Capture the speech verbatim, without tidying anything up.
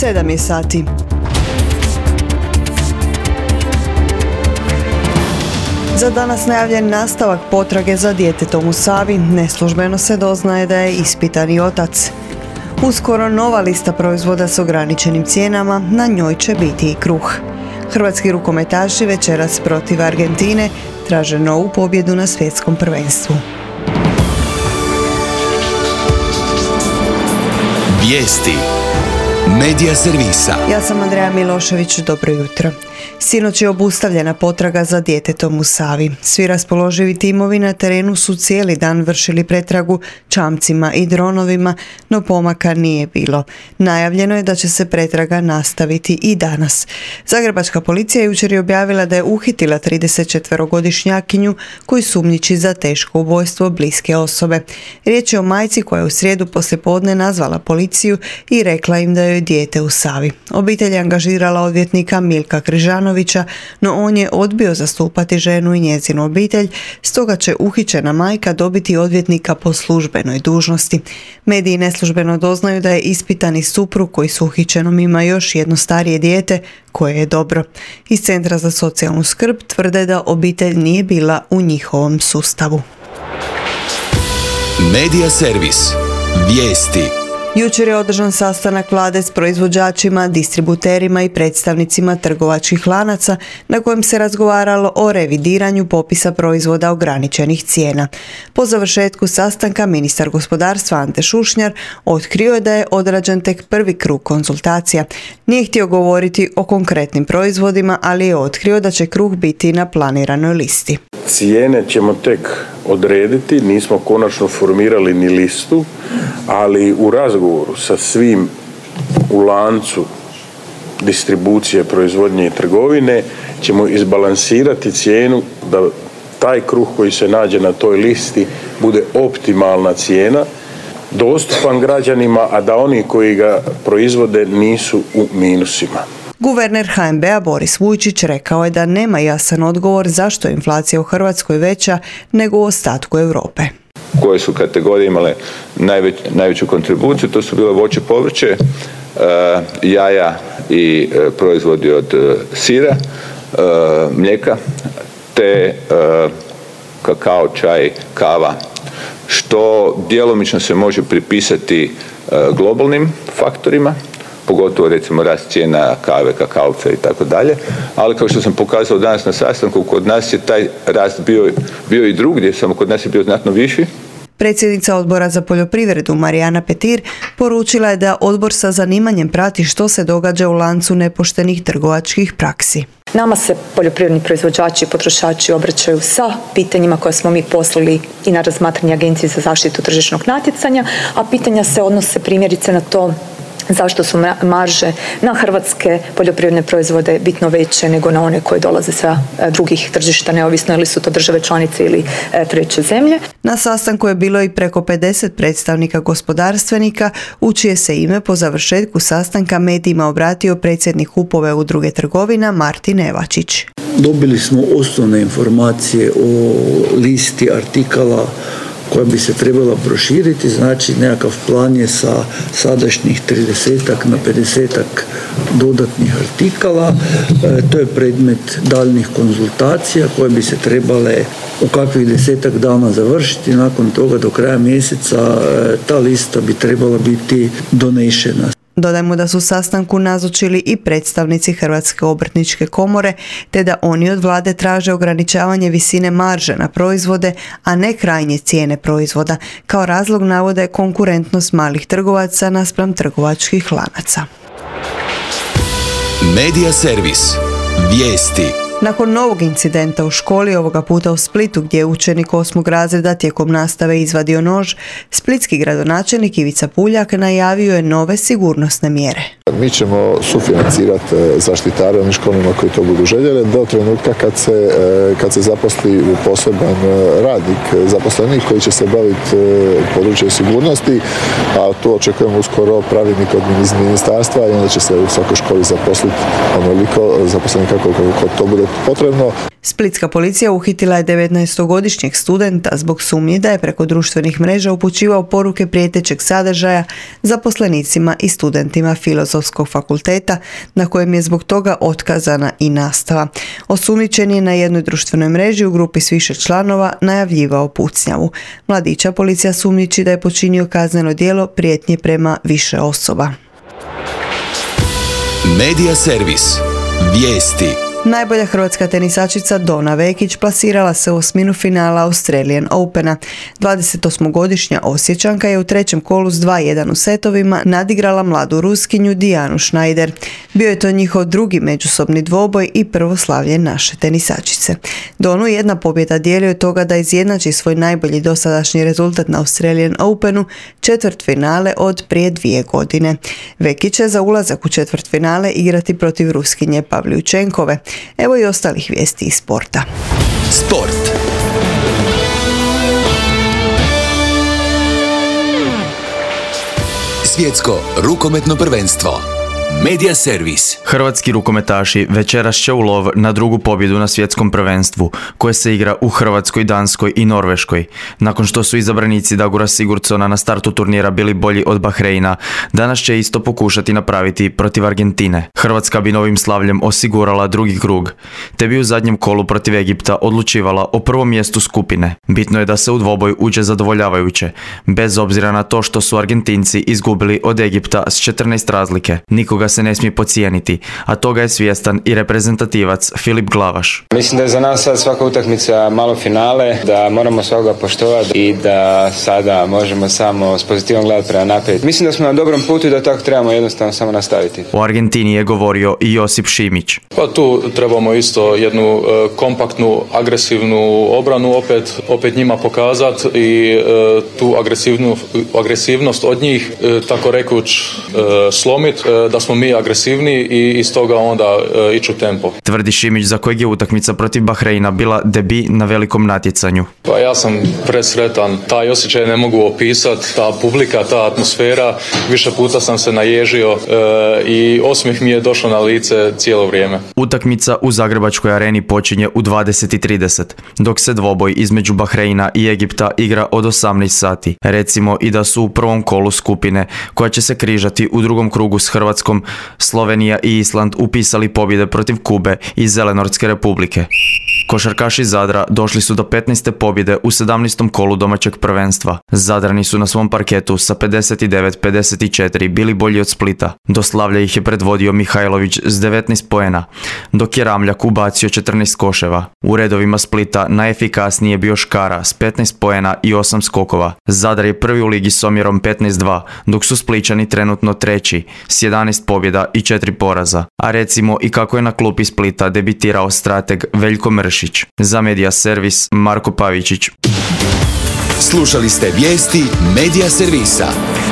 sedam je sati. Za danas najavljen nastavak potrage za djetetom u Savi. Neslužbeno se doznaje da je ispitani otac. Uskoro nova lista proizvoda s ograničenim cijenama, na njoj će biti i kruh. Hrvatski rukometaši večeras protiv Argentine traže novu pobjedu na svjetskom prvenstvu. Vijesti Medija servisa. Ja sam Andreja Milošević, dobro jutro. Sinoć je obustavljena potraga za djetetom u Savi. Svi raspoloživi timovi na terenu su cijeli dan vršili pretragu čamcima i dronovima, no pomaka nije bilo. Najavljeno je da će se pretraga nastaviti i danas. Zagrebačka policija jučer je objavila da je uhitila tridesetčetverogodišnjakinju koji sumnjiči za teško ubojstvo bliske osobe. Riječ je o majci koja je u srijedu poslijepodne nazvala policiju i rekla im da joj dijete u Savi. Obitelj je angažirala odvjetnika Milka Križanovića, no on je odbio zastupati ženu i njezinu obitelj, stoga će uhićena majka dobiti odvjetnika po službenoj dužnosti. Mediji neslužbeno doznaju da je ispitani suprug koji s uhićenom ima još jedno starije dijete koje je dobro. Iz Centra za socijalnu skrb tvrde da obitelj nije bila u njihovom sustavu. Medija servis. Vijesti. Jučer je održan sastanak vlade s proizvođačima, distributerima i predstavnicima trgovačkih lanaca na kojem se razgovaralo o revidiranju popisa proizvoda ograničenih cijena. Po završetku sastanka ministar gospodarstva Ante Šušnjar otkrio je da je odrađen tek prvi krug konzultacija. Nije htio govoriti o konkretnim proizvodima, ali je otkrio da će kruh biti na planiranoj listi. Cijene ćemo tek odrediti, nismo konačno formirali ni listu, ali u razgovoru sa svim u lancu distribucije, proizvodnje i trgovine ćemo izbalansirati cijenu da taj kruh koji se nađe na toj listi bude optimalna cijena, dostupan građanima, a da oni koji ga proizvode nisu u minusima. Guverner ha en be a Boris Vujčić rekao je da nema jasan odgovor zašto je inflacija u Hrvatskoj veća nego u ostatku Europe. Koje su kategorije imale najveć, najveću kontribuciju, to su bile voće, povrće, e, jaja i e, proizvodi od e, sira, e, mlijeka, te e, kakao, čaj, kava, što djelomično se može pripisati e, globalnim faktorima, pogotovo recimo rast cijena kave, kakaovca i tako dalje, ali kao što sam pokazao danas na sastanku, kod nas je taj rast bio, bio i drugdje, samo kod nas je bio znatno viši. Predsjednica Odbora za poljoprivredu Marijana Petir poručila je da odbor sa zanimanjem prati što se događa u lancu nepoštenih trgovačkih praksi. Nama se poljoprivredni proizvođači i potrošači obraćaju sa pitanjima koje smo mi poslali i na razmatranje Agencije za zaštitu tržišnog natjecanja, a pitanja se odnose primjerice na to zašto su marže na hrvatske poljoprivredne proizvode bitno veće nego na one koje dolaze sa drugih tržišta, neovisno ili su to države članice ili treće zemlje. Na sastanku je bilo i preko pedeset predstavnika gospodarstvenika, u čije se ime po završetku sastanka medijima obratio predsjednik Upove udruge trgovina Martin Evačić. Dobili smo osnovne informacije o listi artikala koja bi se trebala proširiti, znači nekakav plan je sa sadašnjih tridesetak na pedesetak dodatnih artikala. E, to je predmet daljnjih konzultacija koje bi se trebale u kakvih desetak dana završiti. Nakon toga do kraja mjeseca e, ta lista bi trebala biti donešena. Dodajmo da su sastanku nazočili i predstavnici Hrvatske obrtničke komore, te da oni od vlade traže ograničavanje visine marže na proizvode, a ne krajnje cijene proizvoda. Kao razlog navode konkurentnost malih trgovaca naspram trgovačkih lanaca. Medija servis. Vijesti. Nakon novog incidenta u školi, ovoga puta u Splitu gdje je učenik osmog razreda tijekom nastave izvadio nož, splitski gradonačelnik Ivica Puljak najavio je nove sigurnosne mjere. Mi ćemo sufinancirati zaštitare onim školama koji to budu željeli do trenutka kad se, kad se zaposli u poseban radnik, zaposlenik koji će se baviti područjem sigurnosti, a tu očekujemo uskoro pravilnik od ministarstva i onda će se u svakoj školi zaposliti onoliko zaposlenika koliko to bude potrebno. Splitska policija uhitila je devetnaestogodišnjeg studenta zbog sumnji da je preko društvenih mreža upućivao poruke prijetećeg sadržaja zaposlenicima i studentima Filozofskog fakulteta, na kojem je zbog toga otkazana i nastava. Osumnjičen je na jednoj društvenoj mreži u grupi s više članova najavljivao pucnjavu. Mladića policija sumnjiči da je počinio kazneno djelo prijetnje prema više osoba. Medija servis. Vijesti. Najbolja hrvatska tenisačica Dona Vekić plasirala se u osminu finala Australian Opena. dvadesetosmogodišnja Osječanka je u trećem kolu s dva jedan u setovima nadigrala mladu Ruskinju Dijanu Schneider. Bio je to njihov drugi međusobni dvoboj i prvo slavlje naše tenisačice. Donu jedna pobjeda dijeli od toga da izjednači svoj najbolji dosadašnji rezultat na Australian Openu, četvrtfinale od prije dvije godine. Vekić će za ulazak u četvrtfinale igrati protiv Ruskinje Pavljučenkove. Evo i ostalih vijesti iz sporta. Sport. Svjetsko rukometno prvenstvo. Medija servis. Hrvatski rukometaši večeras će u lov na drugu pobjedu na svjetskom prvenstvu, koje se igra u Hrvatskoj, Danskoj i Norveškoj. Nakon što su izabranici Dagura Sigurdsona na startu turnira bili bolji od Bahreina, danas će isto pokušati napraviti protiv Argentine. Hrvatska bi novim slavljem osigurala drugi krug, te bi u zadnjem kolu protiv Egipta odlučivala o prvom mjestu skupine. Bitno je da se u dvoboj uđe zadovoljavajuće, bez obzira na to što su Argentinci izgubili od Egipta s četrnaest razlike. Nikoga se ne smije podcijeniti, a toga je svjestan i reprezentativac Filip Glavaš. Mislim da je za nas sad svaka utakmica malo finale, da moramo svakoga poštovati i da sada možemo samo s pozitivom gledati prema naprijed. Mislim da smo na dobrom putu i da tako trebamo jednostavno samo nastaviti. O Argentini je govorio i Josip Šimić. Pa tu trebamo isto jednu e, kompaktnu, agresivnu obranu opet, opet njima pokazati i e, tu agresivnu, agresivnost od njih, e, tako rekuć, e, slomit, e, da smo mi agresivni i iz toga onda e, ići u tempo. Tvrdi Šimić, za kojeg je utakmica protiv Bahreina bila debi na velikom natjecanju. Pa ja sam presretan, taj osjećaj ne mogu opisati, ta publika, ta atmosfera, više puta sam se naježio e, i osmijeh mi je došao na lice cijelo vrijeme. Utakmica u Zagrebačkoj areni počinje u dvadeset i trideset, dok se dvoboj između Bahreina i Egipta igra od osamnaest sati. Recimo i da su u prvom kolu skupine, koja će se križati u drugom krugu s Hrvatskom, Slovenija i Island upisali pobjede protiv Kube i Zelenortske republike. Košarkaši Zadra došli su do petnaeste pobjede u sedamnaestom kolu domaćeg prvenstva. Zadrani su na svom parketu sa pedeset devet pedeset četiri bili bolji od Splita. Do slavlja ih je predvodio Mihajlović s devetnaest poena, dok je Ramljak ubacio četrnaest koševa. U redovima Splita najefikasniji je bio Škara s petnaest poena i osam skokova. Zadar je prvi u ligi s omjerom petnaest dva, dok su Spličani trenutno treći s jedanaest pobjeda i četiri poraza. A recimo i kako je na klupi Splita debitirao strateg Veljko Mršić. Za Medija servis Marko Pavičić. Slušali ste vijesti Medija servisa.